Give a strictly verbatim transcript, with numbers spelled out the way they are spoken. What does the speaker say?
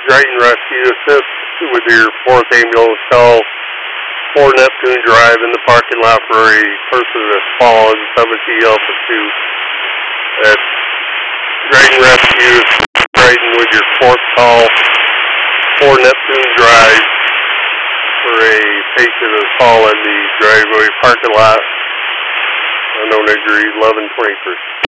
Drayton Rescue Assist with your fourth ambulance call for Neptune Drive in the parking lot for a person that's fallen, seventy L pursuit. That's Drayton Rescue, Drayton with your fourth call for Neptune Drive for a patient that's fallen in the driveway parking lot. Unknown injury, eleven twenty-three.